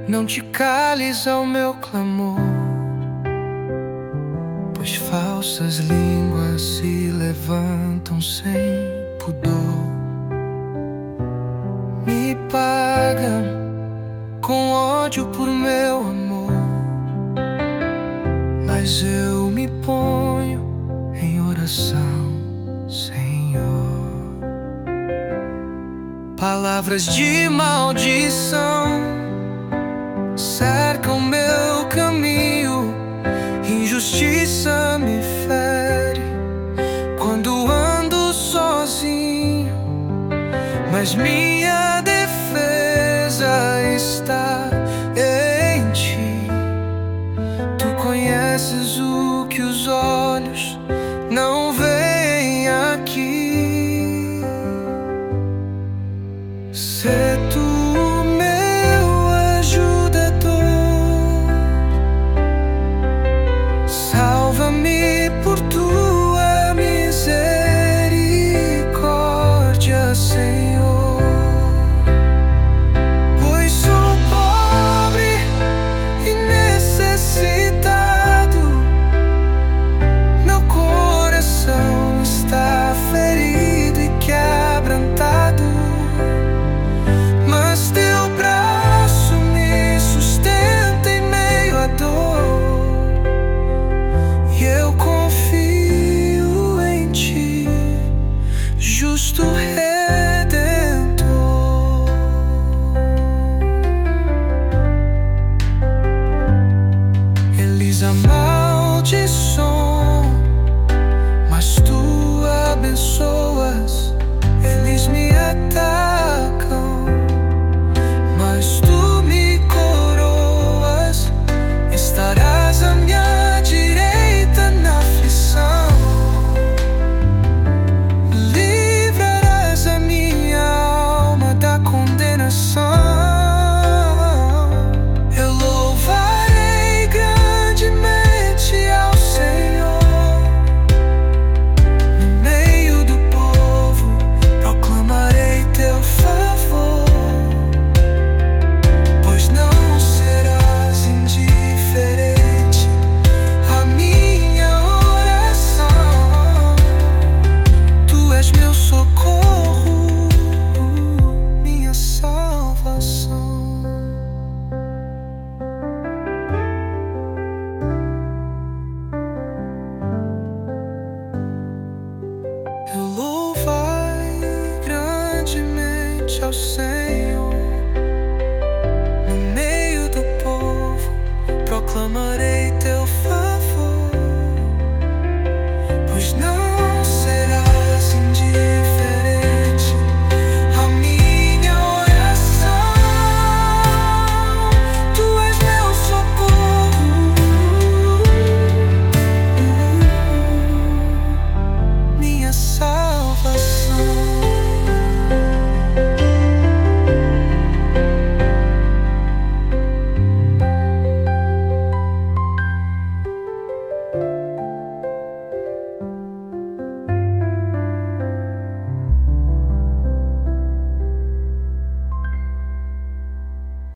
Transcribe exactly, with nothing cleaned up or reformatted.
Não te cales ao meu clamor, pois falsas línguas se levantam sem pudor. Me pagam com ódio por meu amor, mas eu me ponho em oração, Senhor. Palavras de maldição cercam meu caminho, injustiça me fere quando ando sozinho, mas minha defesa está em ti. Tu conheces o que os olhos não veem aqui. Sê tu meu ajudador, salva-me por tua misericórdia, Senhor, pois sou pobre e necessitado. Meu coração está ferido e quebrantado, mas teu braço me sustenta em meio à dor, e eu confio em ti, justo Redentor. Eles amaldiçoam, mas tu abençoas. Eles me atacam, mas tu